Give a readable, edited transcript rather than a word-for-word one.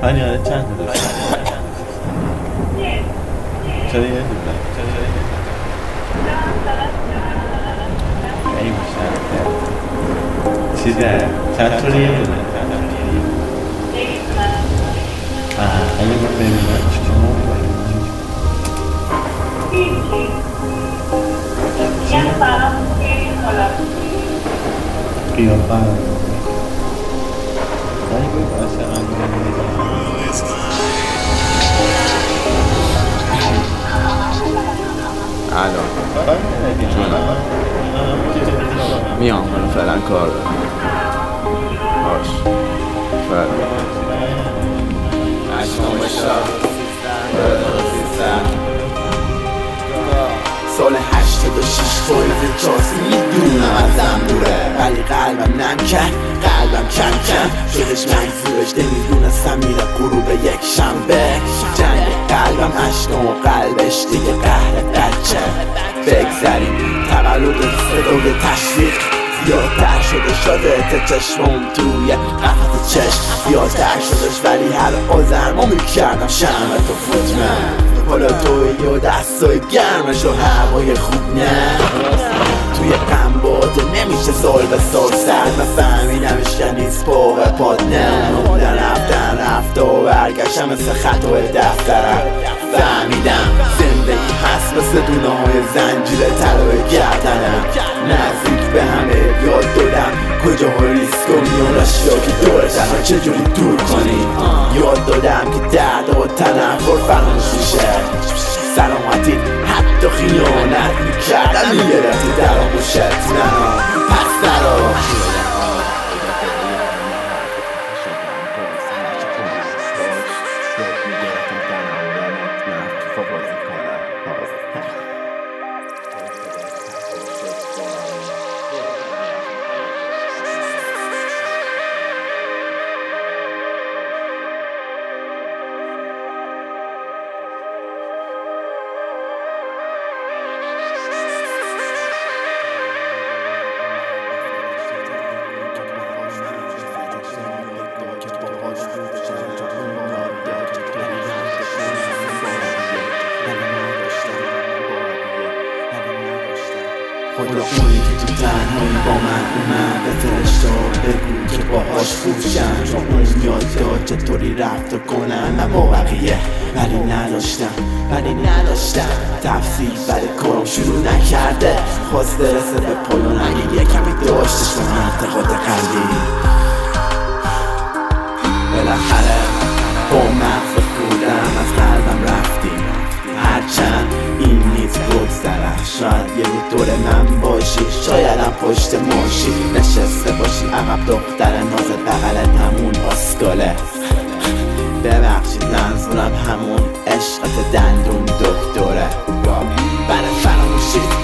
آنیانه چند تا داشت؟ چرا یه دونه؟ این بیشتر چیزه؟ چند تا یه دونه؟ اگه من ببینم چیکار قیافه الان میام حالا فعلا کار دارم باش سال 86 فایز چاسی میدونم ازم دوره ولی قلبم نم کرد قلبم کم کم شدش منظورش نمیدونستم میره غروب یک شنبه جنگ قلبم عشقم و قلبش دیگه قهر بچه بگذریم تولد صدای تشویق زیادتر شده شده چشمم توی قفط چشم زیادتر شدش ولی هر آزرما میکردم شمع تو فوتمن حالا توی و دستای گرمش و هوای خوب نه توی غم باده نمیشه سال به سال سرد و فهمیدمش که نیست پاق پاد نه در رفت و برگشتم مثل خطای دفترم فهمیدم زندگی هست مثل دونه های زنجیر طلای گردنم نزدیک به همه یاد دادم کجاها ریسک و میان اشیا که دور تنها چجوری دور کنی یاد دادم که درد و تنفر فراموش میشه سلامتی حتی خیانت میکردم میگرفتی در آغوشت منو پس درا خدا اونی که تو تنهایی با من اومد به فرشتا بگو که باهاش خوشم چون اون یاد داد چطوری رفت و کنم من با بقیه ولی نداشتم تفسیر برای کارم شروع نکرده خواست درسه به پایان اگه یه کمی داشتش به منطقات قلبی بالاخره با مغز خودم از قلبم رفتیم هرچند این نیست بگذره شاید یه دور من باشی شایدم پشت ماشی نشسته باشی عقب دختر ناز بغلت همون اسکاله ببخشید منظورم همون عشقت دندون دکتره برای فراموشی